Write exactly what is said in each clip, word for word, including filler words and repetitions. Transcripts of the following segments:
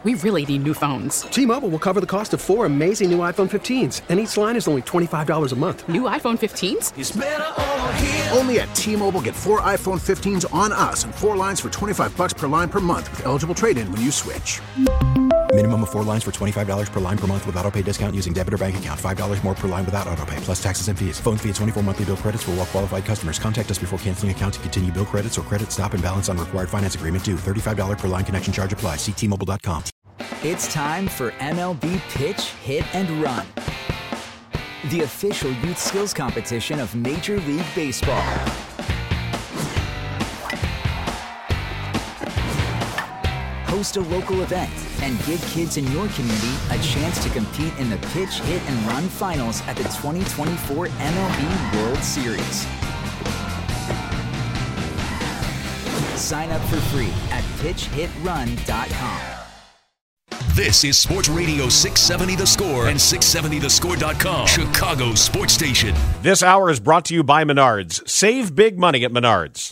We really need new phones. T-Mobile will cover the cost of four amazing new iPhone fifteens, and each line is only twenty-five dollars a month. New iPhone fifteens? It's better over here. Only at T-Mobile, get four iPhone fifteens on us and four lines for twenty-five dollars per line per month with eligible trade-in when you switch. Minimum of four lines for twenty-five dollars per line per month with autopay discount using debit or bank account. five dollars more per line without autopay, plus taxes and fees. Phone fee at twenty-four monthly bill credits for well-qualified customers. Contact us before canceling account to continue bill credits or credit stop and balance on required finance agreement due. thirty-five dollars per line connection charge applies. See T Mobile dot com. It's time for M L B Pitch, Hit, and Run, the official youth skills competition of Major League Baseball. Host a local event and give kids in your community a chance to compete in the Pitch, Hit, and Run finals at the twenty twenty-four M L B World Series. Sign up for free at pitch hit run dot com. This is Sports Radio six seventy The Score and six seventy the score dot com, Chicago sports station. This hour is brought to you by Menards. Save big money at Menards.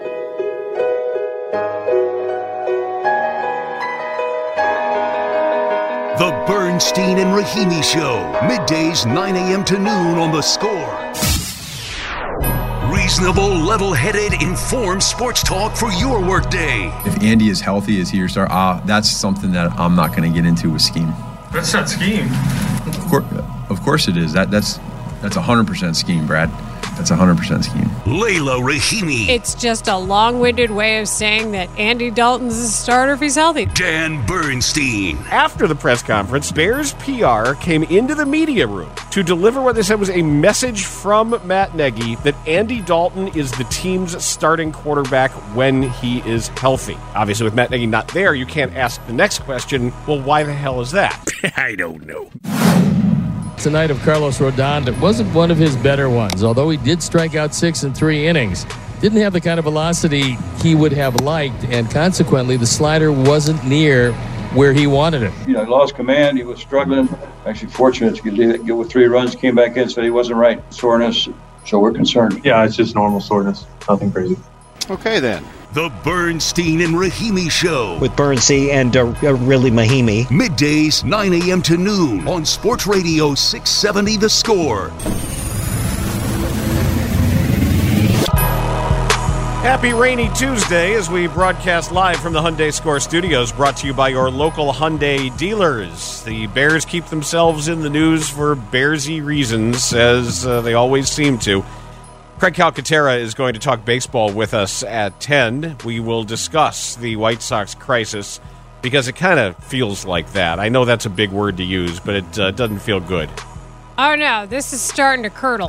The Bernstein and Rahimi Show, middays nine a.m. to noon on The Score. Reasonable, level-headed, informed sports talk for your workday. If Andy is healthy, is he your star? Ah, that's something that I'm not going to get into with scheme. That's not scheme. Of course, of course it is. That that's that's one hundred percent scheme, Brad. That's one hundred percent scheme. Layla Rahimi. It's just a long-winded way of saying that Andy Dalton's a starter if he's healthy. Dan Bernstein. After the press conference, Bears P R came into the media room to deliver what they said was a message from Matt Nagy that Andy Dalton is the team's starting quarterback when he is healthy. Obviously, with Matt Nagy not there, you can't ask the next question, well, why the hell is that? I don't know. Tonight of Carlos Rodon that wasn't one of his better ones, although he did strike out six in three innings. Didn't have the kind of velocity he would have liked, and consequently the slider wasn't near where he wanted it. You know, he lost command, he was struggling. Actually fortunate to get, get with three runs, came back in, said he wasn't right. Soreness, so we're concerned. Yeah, it's just normal soreness, nothing crazy. Okay then. The Bernstein and Rahimi Show. With Bernstein and uh, really Mahimi. Middays, nine a.m. to noon on Sports Radio six seventy The Score. Happy rainy Tuesday as we broadcast live from the Hyundai Score Studios, brought to you by your local Hyundai dealers. The Bears keep themselves in the news for Bearsy reasons, as uh, they always seem to. Craig Calcaterra is going to talk baseball with us at ten. We will discuss the White Sox crisis because it kind of feels like that. I know that's a big word to use, but it uh, doesn't feel good. Oh, no, this is starting to curdle.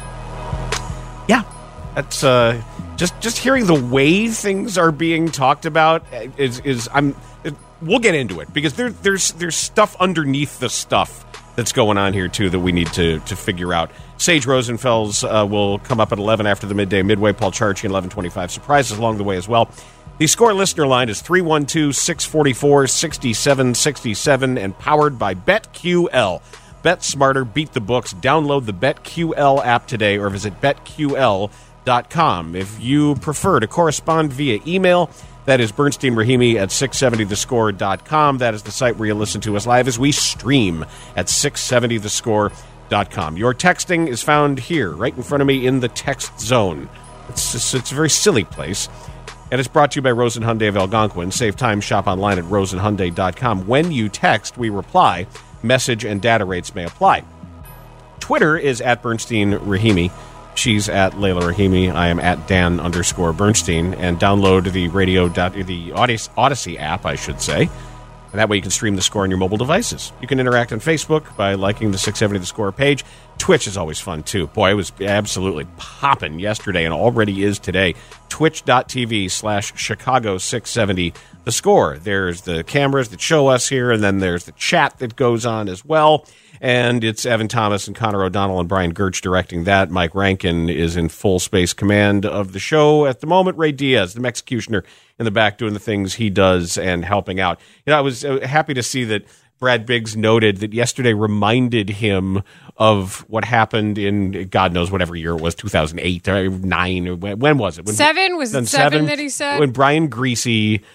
Yeah, that's uh, just just hearing the way things are being talked about is is I'm. It, we'll get into it because there there's there's stuff underneath the stuff that's going on here too that we need to to figure out. Sage Rosenfels uh, will come up at eleven after the midday midway. Paul Charchi at eleven twenty-five. Surprises along the way as well. The Score listener line is three one two, six four four, six seven six seven and powered by BetQL. Bet smarter, beat the books. Download the BetQL app today or visit bet Q L dot com. If you prefer to correspond via email, that is Bernstein Rahimi at six seventy the score dot com. That is the site where you listen to us live as we stream at six seventy the score dot com. Your texting is found here, right in front of me in the text zone. It's just, it's a very silly place. And it's brought to you by Rosen Hyundai of Algonquin. Save time, shop online at rosen hyundai dot com. When you text, we reply. Message and data rates may apply. Twitter is at Bernstein Rahimi. She's at Layla Rahimi. I am at Dan underscore Bernstein. And download the radio, the Odyssey app, I should say. And that way you can stream the Score on your mobile devices. You can interact on Facebook by liking the six seventy The Score page. Twitch is always fun, too. Boy, it was absolutely popping yesterday and already is today. Twitch.tv slash Chicago 670 The Score. There's the cameras that show us here, and then there's the chat that goes on as well. And it's Evan Thomas and Connor O'Donnell and Brian Gertz directing that. Mike Rankin is in full space command of the show at the moment. Ray Diaz, the executioner, in the back doing the things he does and helping out. You know, I was happy to see that Brad Biggs noted that yesterday reminded him of what happened in, God knows, whatever year it was, two thousand eight or nine, or when was it? When, seven? Was it seven, seven that he said? When Brian Greasy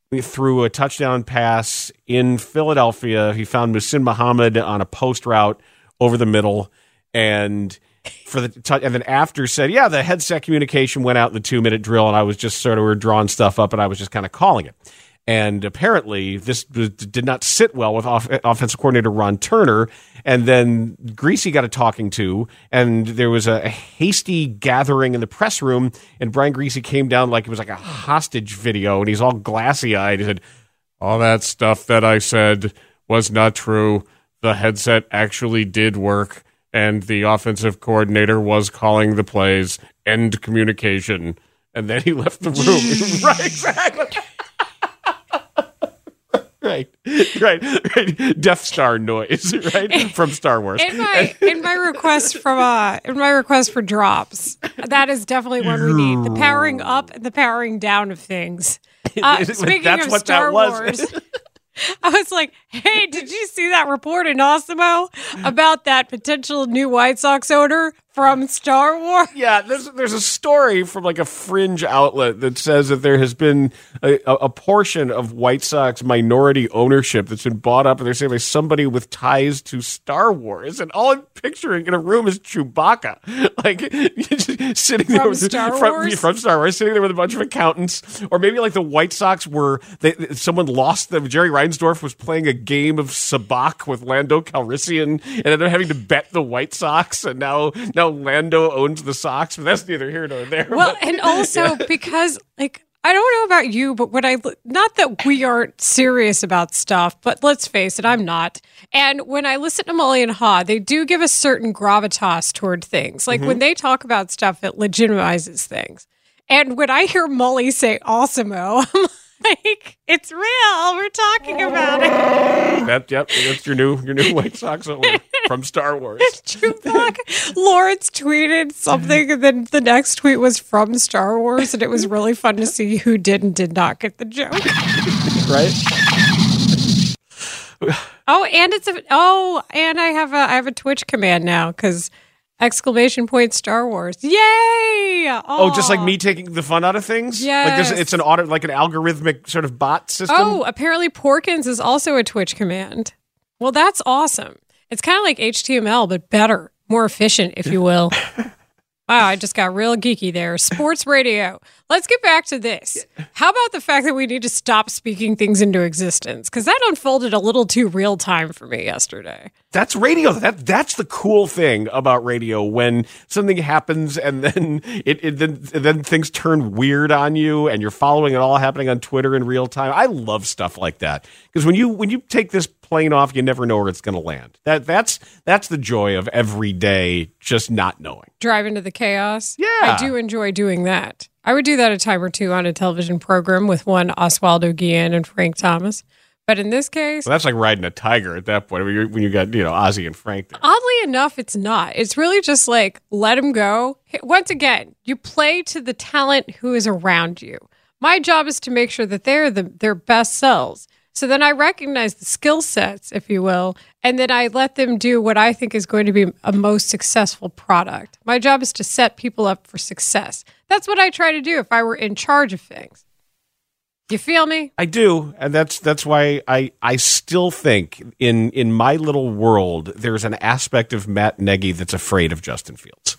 threw a touchdown pass in Philadelphia. He found Muhsin Muhammad on a post route over the middle, and for the t- and then after said, yeah, the headset communication went out in the two minute drill, and I was just sort of we were drawing stuff up, and I was just kind of calling it. And apparently, this did not sit well with off- offensive coordinator Ron Turner. And then Greasy got a talking to, and there was a, a hasty gathering in the press room. And Brian Greasy came down like it was like a hostage video, and he's all glassy eyed. He said, "All that stuff that I said was not true. The headset actually did work, and the offensive coordinator was calling the plays. End communication." And then he left the room. Right, exactly. Right, right, right. Death Star noise, right, in, from Star Wars. In my in my request from uh in my request for drops, that is definitely one we need. The powering up and the powering down of things. Uh, speaking That's of what Star that was. Wars, I was like, hey, did you see that report in Osimo about that potential new White Sox owner from Star Wars? Yeah, there's there's a story from like a fringe outlet that says that there has been a, a portion of White Sox minority ownership that's been bought up, and they're saying by somebody with ties to Star Wars. And all I'm picturing in a room is Chewbacca, like sitting there From with, Star from, Wars? from Star Wars, sitting there with a bunch of accountants, or maybe like the White Sox were they, someone lost them. Jerry Reinsdorf was playing a game of sabacc with Lando Calrissian, and ended up having to bet the White Sox, and now now. Lando owns the Sox, but that's neither here nor there. Well, but, and also yeah. because, like, I don't know about you, but when I, not that we aren't serious about stuff, but let's face it, I'm not. And when I listen to Mully and Haw, they do give a certain gravitas toward things. Like, Mm-hmm. when they talk about stuff, it legitimizes things. And when I hear Mully say Osimo, I'm like, it's real. We're talking about it. That, yep, that's your new your new White Sox owner from Star Wars. Chewbacca. Lawrence tweeted something, and then the next tweet was from Star Wars, and it was really fun to see who did and did not get the joke. Right? Oh, and it's a oh, and I have a I have a Twitch command now because exclamation point Star Wars. Yay! Oh, Oh, just like me taking the fun out of things? Like Yes. this, it's an auto, like an algorithmic sort of bot system? Oh, apparently Porkins is also a Twitch command. Well, that's awesome. It's kind of like H T M L, but better, more efficient, if you will. Wow, I just got real geeky there. Sports radio. Let's get back to this. How about the fact that we need to stop speaking things into existence? Because that unfolded a little too real time for me yesterday. That's radio. That that's the cool thing about radio, when something happens and then it, it then then things turn weird on you, and you're following it all happening on Twitter in real time. I love stuff like that, because when you when you take this plane off, you never know where it's going to land. That that's that's the joy of every day, just not knowing. Drive into the chaos. Yeah. I do enjoy doing that. I would do that a time or two on a television program with one Oswaldo Guillen and Frank Thomas. But in this case, Well, that's like riding a tiger at that point, when you, when you got, you know, Ozzy and Frank there. oddly enough, it's not. It's really just like, let him go. Once again, you play to the talent who is around you. My job is to make sure that they're the, their best selves. So then I recognize the skill sets, if you will, and then I let them do what I think is going to be a most successful product. My job is to set people up for success. That's what I try to do if I were in charge of things. You feel me? I do, and that's that's why I, I still think in in my little world there's an aspect of Matt Nagy that's afraid of Justin Fields,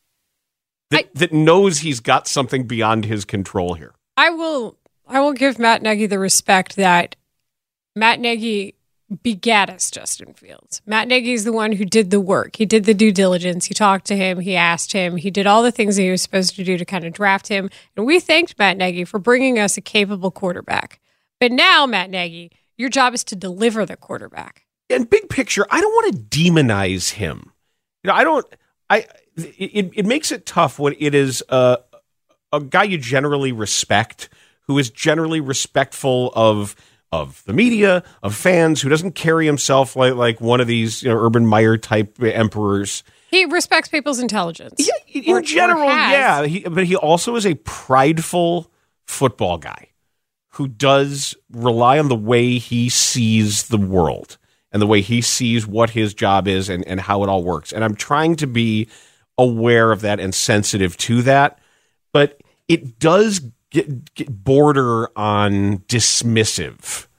that I, that knows he's got something beyond his control here. I will I will give Matt Nagy the respect that Matt Nagy begat us Justin Fields. Matt Nagy is the one who did the work. He did the due diligence. He talked to him. He asked him. He did all the things that he was supposed to do to kind of draft him. And we thanked Matt Nagy for bringing us a capable quarterback. But now, Matt Nagy, your job is to deliver the quarterback. And big picture, I don't want to demonize him. You know, I don't. I it it makes it tough when it is a a guy you generally respect, who is generally respectful of. of the media, of fans, who doesn't carry himself like, like one of these, you know, Urban Meyer type emperors. He respects people's intelligence. Yeah, in Or- general, or has. yeah. He, but he also is a prideful football guy who does rely on the way he sees the world and the way he sees what his job is and, and how it all works. And I'm trying to be aware of that and sensitive to that. But it does get, get border on dismissive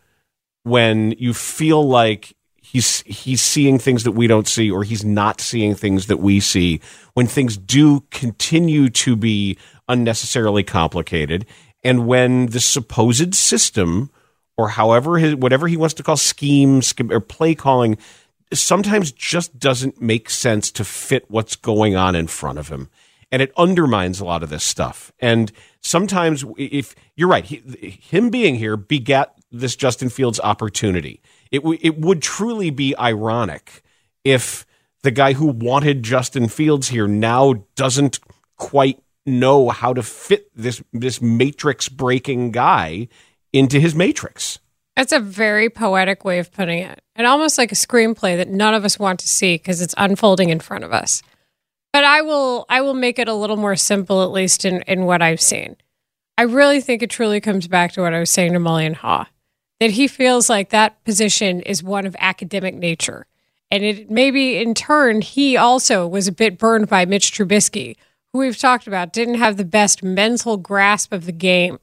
when you feel like he's he's seeing things that we don't see, or he's not seeing things that we see, when things do continue to be unnecessarily complicated, and when the supposed system, or however his, whatever he wants to call schemes or play calling, sometimes just doesn't make sense to fit what's going on in front of him. And it undermines a lot of this stuff. And sometimes, if you're right, he, him being here begat this Justin Fields opportunity. It, w- it would truly be ironic if the guy who wanted Justin Fields here now doesn't quite know how to fit this this matrix breaking guy into his matrix. That's a very poetic way of putting it, and almost like a screenplay that none of us want to see because it's unfolding in front of us. But I will I will make it a little more simple, at least in, in what I've seen. I really think it truly comes back to what I was saying to Mully and Haw, that he feels like that position is one of academic nature. And it maybe in turn, he also was a bit burned by Mitch Trubisky, who we've talked about didn't have the best mental grasp of the game.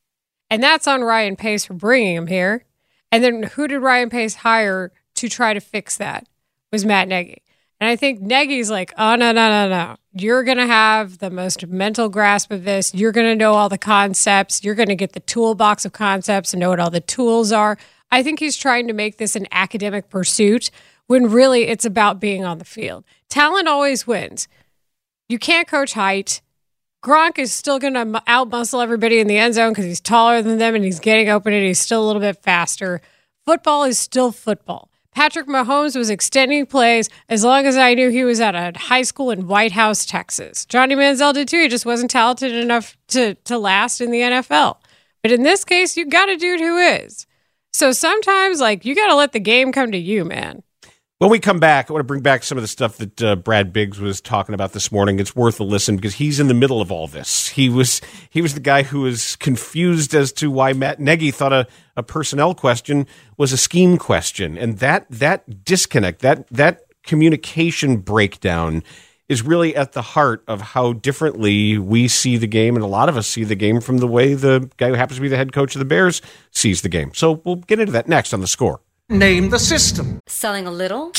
And that's on Ryan Pace for bringing him here. And then who did Ryan Pace hire to try to fix that? It was Matt Nagy. And I think Nagy's like, oh, no, no, no, no. You're going to have the most mental grasp of this. You're going to know all the concepts. You're going to get the toolbox of concepts and know what all the tools are. I think he's trying to make this an academic pursuit when really it's about being on the field. Talent always wins. You can't coach height. Gronk is still going to out-muscle everybody in the end zone because he's taller than them and he's getting open and he's still a little bit faster. Football is still football. Patrick Mahomes was extending plays as long as I knew he was at a high school in White House, Texas. Johnny Manziel did too. He just wasn't talented enough to, to last in the N F L. But in this case, you got a dude who is. So sometimes, like, you got to let the game come to you, man. When we come back, I want to bring back some of the stuff that uh, Brad Biggs was talking about this morning. It's worth a listen because he's in the middle of all this. He was he was the guy who was confused as to why Matt Nagy thought a, a personnel question was a scheme question. And that that disconnect, that that communication breakdown is really at the heart of how differently we see the game. And a lot of us see the game from the way the guy who happens to be the head coach of the Bears sees the game. So we'll get into that next on The Score. Name the system. Selling a little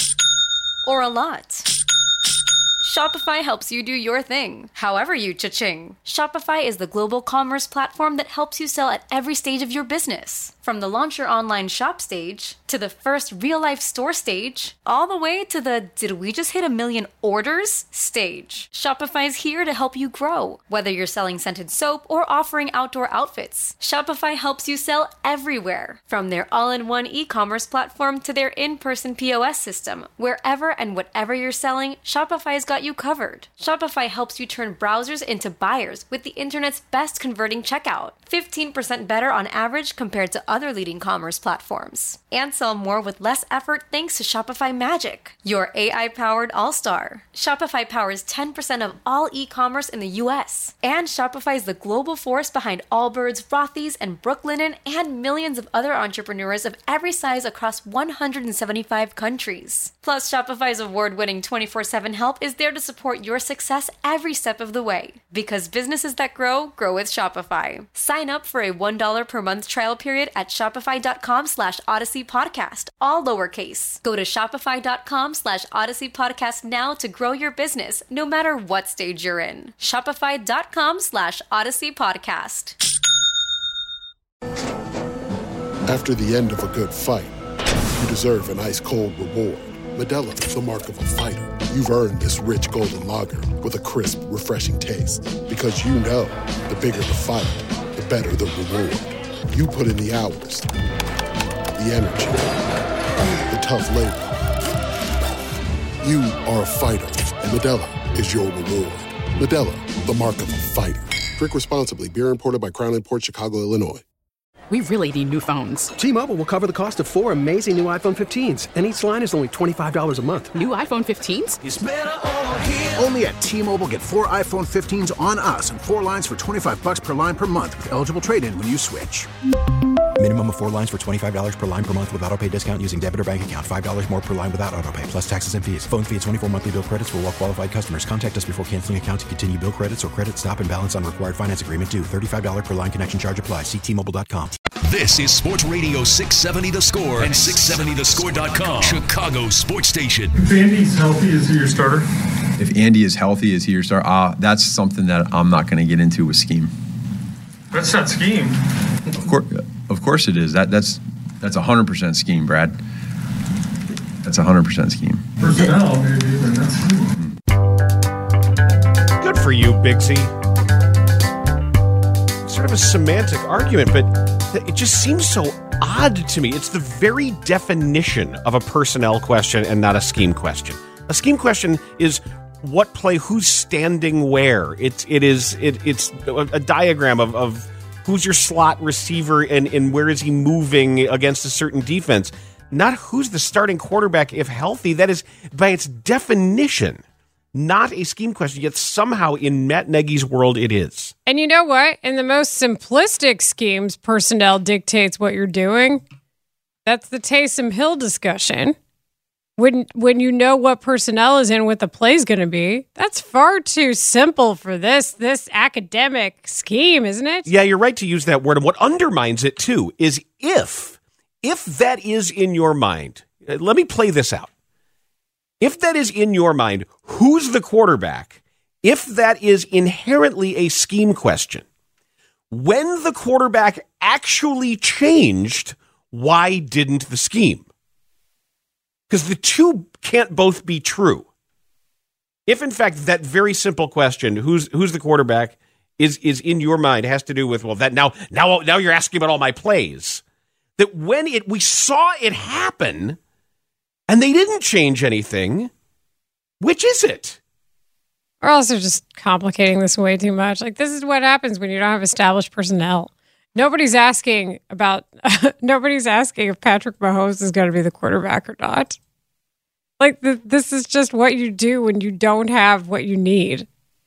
or a lot? Shopify helps you do your thing, however you cha-ching. Shopify is the global commerce platform that helps you sell at every stage of your business. From the launch your online shop stage, to the first real-life store stage, all the way to the did we just hit a million orders stage. Shopify is here to help you grow. Whether you're selling scented soap or offering outdoor outfits, Shopify helps you sell everywhere. From their all-in-one e-commerce platform to their in-person P O S system, wherever and whatever you're selling, Shopify's got you covered. Shopify helps you turn browsers into buyers with the internet's best converting checkout. fifteen percent better on average compared to other leading commerce platforms. And sell more with less effort thanks to Shopify Magic, your A I-powered all-star. Shopify powers ten percent of all e-commerce in the U S. And Shopify is the global force behind Allbirds, Rothy's, and Brooklinen, and millions of other entrepreneurs of every size across one hundred seventy-five countries. Plus, Shopify's award-winning twenty-four seven help is there to support your success every step of the way. Because businesses that grow, grow with Shopify. Sign up for a one dollar per month trial period at shopify.com slash Odyssey Podcast, all lowercase. Go to shopify.com slash Odyssey Podcast now to grow your business, no matter what stage you're in. Shopify.com slash Odyssey Podcast. After the end of a good fight, you deserve an ice-cold reward. Modelo is the mark of a fighter. You've earned this rich golden lager with a crisp, refreshing taste. Because you know, the bigger the fight, the better the reward. You put in the hours, the energy, the tough labor. You are a fighter, and Modelo is your reward. Modelo, the mark of a fighter. Drink responsibly. Beer imported by Crown Imports, Chicago, Illinois. We really need new phones. T-Mobile will cover the cost of four amazing new iPhone fifteens, and each line is only twenty-five dollars a month. New iPhone fifteens? It's better over here. Only at T-Mobile, get four iPhone fifteens on us and four lines for twenty-five bucks per line per month with eligible trade-in when you switch. Minimum of four lines for twenty-five dollars per line per month with autopay discount using debit or bank account. five dollars more per line without autopay, plus taxes and fees. Phone fee at twenty-four monthly bill credits for well-qualified customers. Contact us before canceling account to continue bill credits or credit stop and balance on required finance agreement due. thirty-five dollars per line connection charge applies. See T Mobile dot com. This is Sports Radio six seventy The Score and six seventy the score dot com, Chicago's sports station. If Andy's healthy, is he your starter? If Andy is healthy, is he your starter? Uh, that's something that I'm not going to get into with scheme. That's not scheme. Of course, of course it is. That that's that's one hundred percent scheme, Brad. That's one hundred percent scheme. Personnel, maybe, then that's scheme. Good for you, Bigsy. Sort of a semantic argument, but it just seems so odd to me. It's the very definition of a personnel question and not a scheme question. A scheme question is what play, who's standing where. It's it is it, it's a diagram of, of who's your slot receiver and, and where is he moving against a certain defense. Not who's the starting quarterback if healthy. That is, by its definition, not a scheme question, yet somehow in Matt Nagy's world it is. And you know what? In the most simplistic schemes, personnel dictates what you're doing. That's the Taysom Hill discussion. When when you know what personnel is in, what the play's going to be, that's far too simple for this this academic scheme, isn't it? Yeah, you're right to use that word. And what undermines it, too, is if, if that is in your mind, let me play this out. If that is in your mind, who's the quarterback? If that is inherently a scheme question, when the quarterback actually changed, why didn't the scheme? Because the two can't both be true. If, in fact, that very simple question, who's who's the quarterback, is is in your mind, has to do with, well, that now now now you're asking about all my plays. That when it we saw it happen, and they didn't change anything, which is it? We're also just complicating this way too much. Like, this is what happens when you don't have established personnel. Nobody's asking about, nobody's asking if Patrick Mahomes is going to be the quarterback or not. Like, the, this is just what you do when you don't have what you need.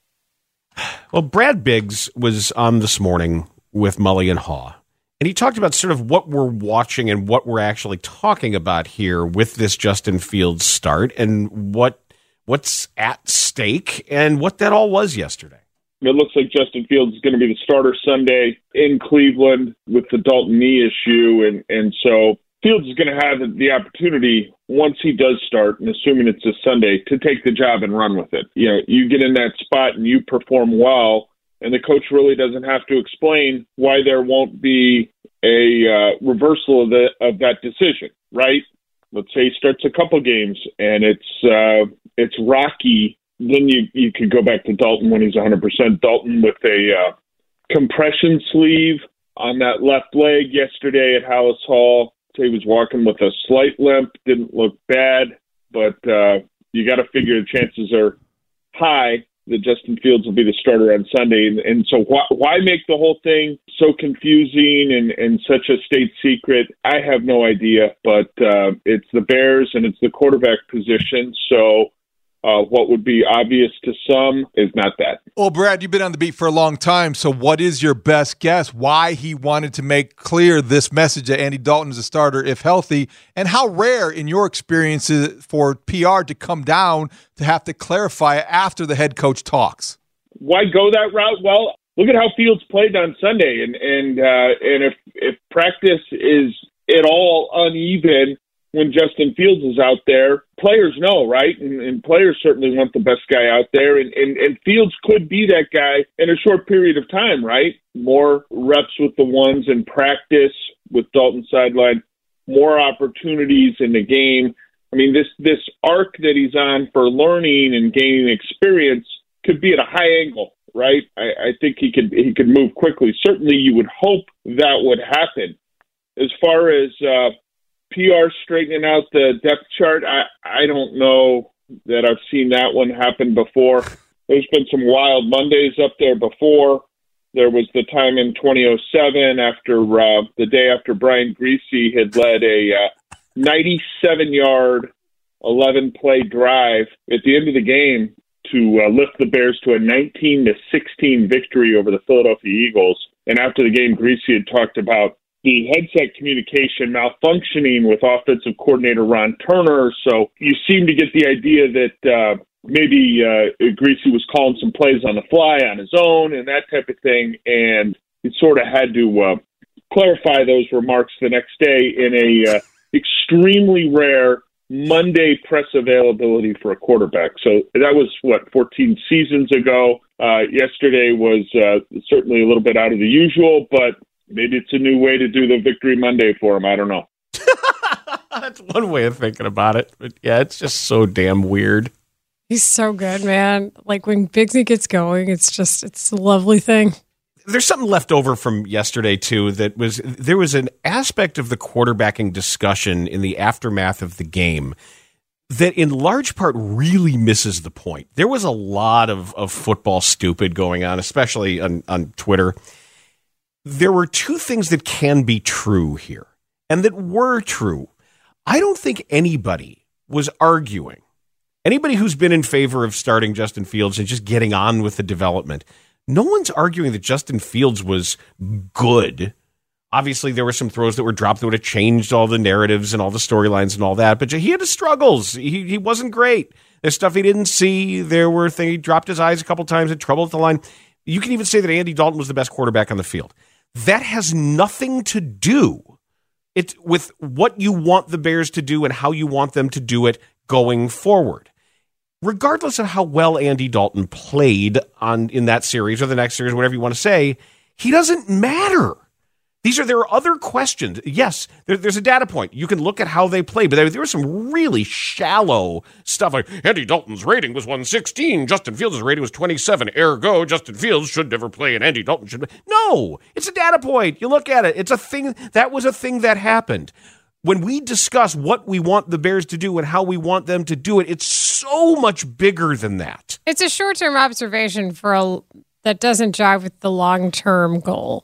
Well, Brad Biggs was on this morning with Mully and Haw, and he talked about sort of what we're watching and what we're actually talking about here with this Justin Fields start and what what's at stake and what that all was yesterday. It looks like Justin Fields is going to be the starter Sunday in Cleveland with the Dalton knee issue. And, and so Fields is going to have the opportunity, once he does start, and assuming it's a Sunday, to take the job and run with it. You know, you get in that spot and you perform well, and the coach really doesn't have to explain why there won't be a uh, reversal of, the, of that decision, right? Let's say he starts a couple games and it's uh, it's rocky. Then you, you could go back to Dalton when he's one hundred percent. Dalton with a uh, compression sleeve on that left leg yesterday at Hallis Hall. So he was walking with a slight limp. Didn't look bad, but uh, you got to figure the chances are high that Justin Fields will be the starter on Sunday. And, and so why, why make the whole thing so confusing and, and such a state secret? I have no idea, but uh, it's the Bears and it's the quarterback position. So Uh, what would be obvious to some is not that. Well, Brad, you've been on the beat for a long time, so what is your best guess why he wanted to make clear this message that Andy Dalton is a starter if healthy, and how rare in your experience is it for P R to come down to have to clarify it after the head coach talks? Why go that route? Well, look at how Fields played on Sunday, and and uh, and if if practice is at all uneven when Justin Fields is out there, players know, right? And, and players certainly want the best guy out there. And, and, and Fields could be that guy in a short period of time, right? More reps with the ones in practice with Dalton sideline, more opportunities in the game. I mean, this, this arc that he's on for learning and gaining experience could be at a high angle, right? I, I think he could, he could move quickly. Certainly you would hope that would happen. As far as, uh, P R straightening out the depth chart, I, I don't know that I've seen that one happen before. There's been some wild Mondays up there before. There was the time in twenty oh seven after uh, the day after Brian Griese had led a uh, ninety-seven yard, eleven play drive at the end of the game to uh, lift the Bears to a nineteen to sixteen victory over the Philadelphia Eagles. And after the game, Griese had talked about the headset communication malfunctioning with offensive coordinator Ron Turner. So you seem to get the idea that uh, maybe uh, Greasy was calling some plays on the fly on his own and that type of thing. And he sort of had to uh, clarify those remarks the next day in a uh, extremely rare Monday press availability for a quarterback. So that was, what, fourteen seasons ago. Uh, yesterday was uh, certainly a little bit out of the usual, but maybe it's a new way to do the Victory Monday for him. I don't know. That's one way of thinking about it. But yeah, it's just so damn weird. He's so good, man. Like when Bigsy gets going, it's just, it's a lovely thing. There's something left over from yesterday, too, that was there was an aspect of the quarterbacking discussion in the aftermath of the game that in large part really misses the point. There was a lot of, of football stupid going on, especially on, on Twitter. There were two things that can be true here and that were true. I don't think anybody was arguing. Anybody who's been in favor of starting Justin Fields and just getting on with the development, no one's arguing that Justin Fields was good. Obviously, there were some throws that were dropped that would have changed all the narratives and all the storylines and all that, but he had his struggles. He he wasn't great. There's stuff he didn't see. There were things, he dropped his eyes a couple times, had trouble at the line. You can even say that Andy Dalton was the best quarterback on the field. That has nothing to do it with what you want the Bears to do and how you want them to do it going forward. Regardless of how well Andy Dalton played on in that series or the next series, whatever you want to say, he doesn't matter. These are there are other questions. Yes, there, there's a data point. You can look at how they play, but there, there was some really shallow stuff like Andy Dalton's rating was one sixteen, Justin Fields' rating was twenty-seven. Ergo, Justin Fields should never play, and Andy Dalton should. No, it's a data point. You look at it. It's a thing. That was a thing that happened. When we discuss what we want the Bears to do and how we want them to do it, it's so much bigger than that. It's a short-term observation for a, that doesn't jive with the long-term goal.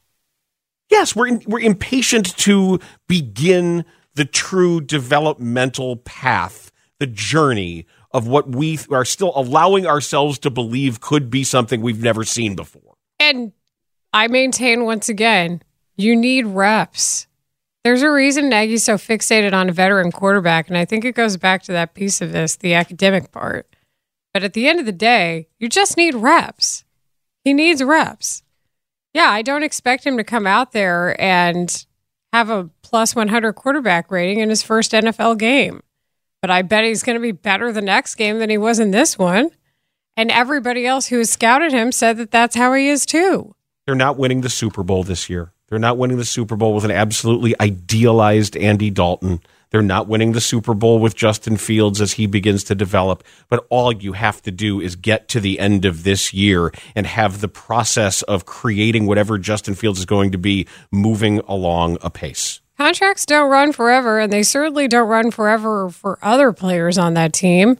Yes, we're in, we're impatient to begin the true developmental path, the journey of what we are still allowing ourselves to believe could be something we've never seen before. And I maintain once again, you need reps. There's a reason Nagy's so fixated on a veteran quarterback, and I think it goes back to that piece of this, the academic part. But at the end of the day, you just need reps. He needs reps. Yeah, I don't expect him to come out there and have a plus one hundred quarterback rating in his first N F L game. But I bet he's going to be better the next game than he was in this one. And everybody else who has scouted him said that that's how he is too. They're not winning the Super Bowl this year. They're not winning the Super Bowl with an absolutely idealized Andy Dalton. They're not winning the Super Bowl with Justin Fields as he begins to develop. But all you have to do is get to the end of this year and have the process of creating whatever Justin Fields is going to be moving along apace. Contracts don't run forever, and they certainly don't run forever for other players on that team.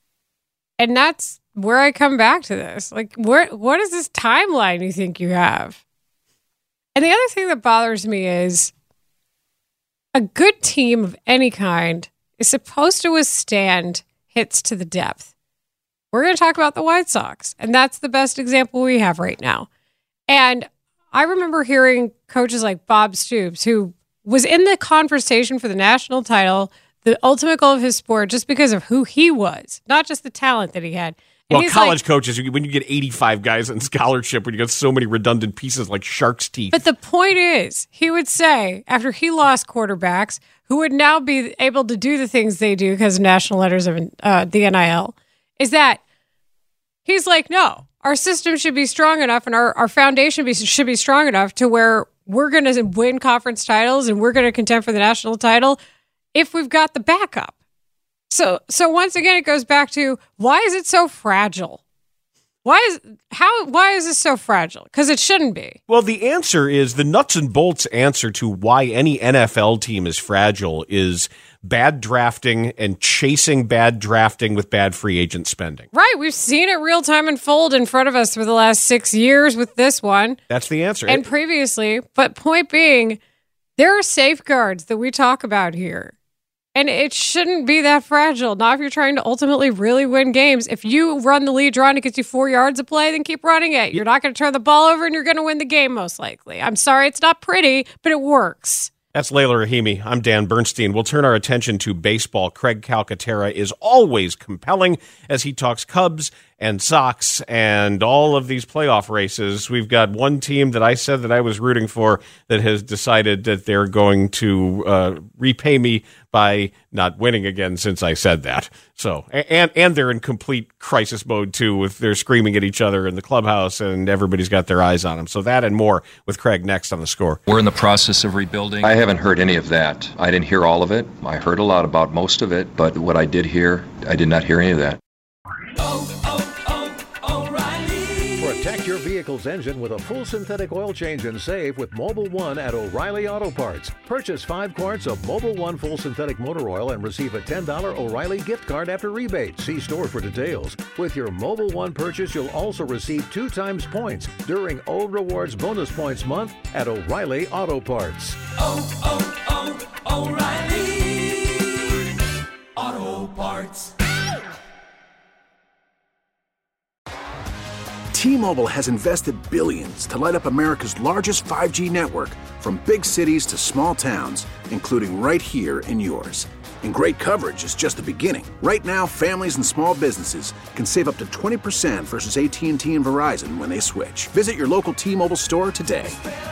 And that's where I come back to this. Like, where, what is this timeline you think you have? And the other thing that bothers me is a good team of any kind is supposed to withstand hits to the depth. We're going to talk about the White Sox, and that's the best example we have right now. And I remember hearing coaches like Bob Stoops, who was in the conversation for the national title, the ultimate goal of his sport, just because of who he was, not just the talent that he had. And well, college like, coaches, when you get eighty-five guys in scholarship, when you get so many redundant pieces like shark's teeth. But the point is, he would say, after he lost quarterbacks who would now be able to do the things they do because of national letters of uh, the N I L, is that he's like, no, our system should be strong enough and our, our foundation be, should be strong enough to where we're going to win conference titles and we're going to contend for the national title if we've got the backup. So, so once again, it goes back to, why is it so fragile? Why is how? Why is this so fragile? Because it shouldn't be. Well, the answer is the nuts and bolts answer to why any N F L team is fragile is bad drafting and chasing bad drafting with bad free agent spending. Right. We've seen it real time unfold in front of us for the last six years with this one. That's the answer. And previously. But point being, there are safeguards that we talk about here. And it shouldn't be that fragile. Not if you're trying to ultimately really win games. If you run the lead draw and it gets you four yards of play, then keep running it. You're not going to turn the ball over and you're going to win the game most likely. I'm sorry, it's not pretty, but it works. That's Layla Rahimi. I'm Dan Bernstein. We'll turn our attention to baseball. Craig Calcaterra is always compelling as he talks Cubs and Sox and all of these playoff races. We've got one team that I said that I was rooting for that has decided that they're going to uh, repay me by not winning again since I said that. So, and and they're in complete crisis mode too, with they're screaming at each other in the clubhouse and everybody's got their eyes on them. So that and more with Craig next on The Score. We're in the process of rebuilding. I haven't heard any of that. I didn't hear all of it. I heard a lot about most of it, but what I did hear, I did not hear any of that. Protect your vehicle's engine with a full synthetic oil change and save with Mobil one at O'Reilly Auto Parts. Purchase five quarts of Mobil one full synthetic motor oil and receive a ten dollars O'Reilly gift card after rebate. See store for details. With your Mobil one purchase, you'll also receive two times points during O Rewards Bonus Points Month at O'Reilly Auto Parts. Oh, oh, oh, O'Reilly Auto Parts. T-Mobile has invested billions to light up America's largest five G network, from big cities to small towns, including right here in yours. And great coverage is just the beginning. Right now, families and small businesses can save up to twenty percent versus A T and T and Verizon when they switch. Visit your local T-Mobile store today.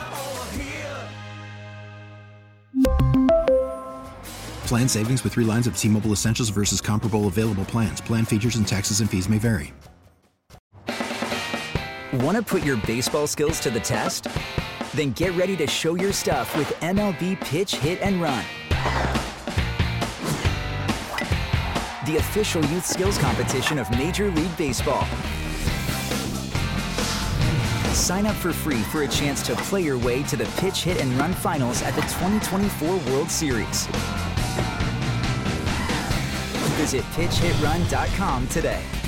Plan savings with three lines of T-Mobile Essentials versus comparable available plans. Plan features and taxes and fees may vary. Want to put your baseball skills to the test? Then get ready to show your stuff with M L B Pitch, Hit, and Run. The official youth skills competition of Major League Baseball. Sign up for free for a chance to play your way to the Pitch, Hit, and Run finals at the twenty twenty-four World Series. Visit pitch hit run dot com today.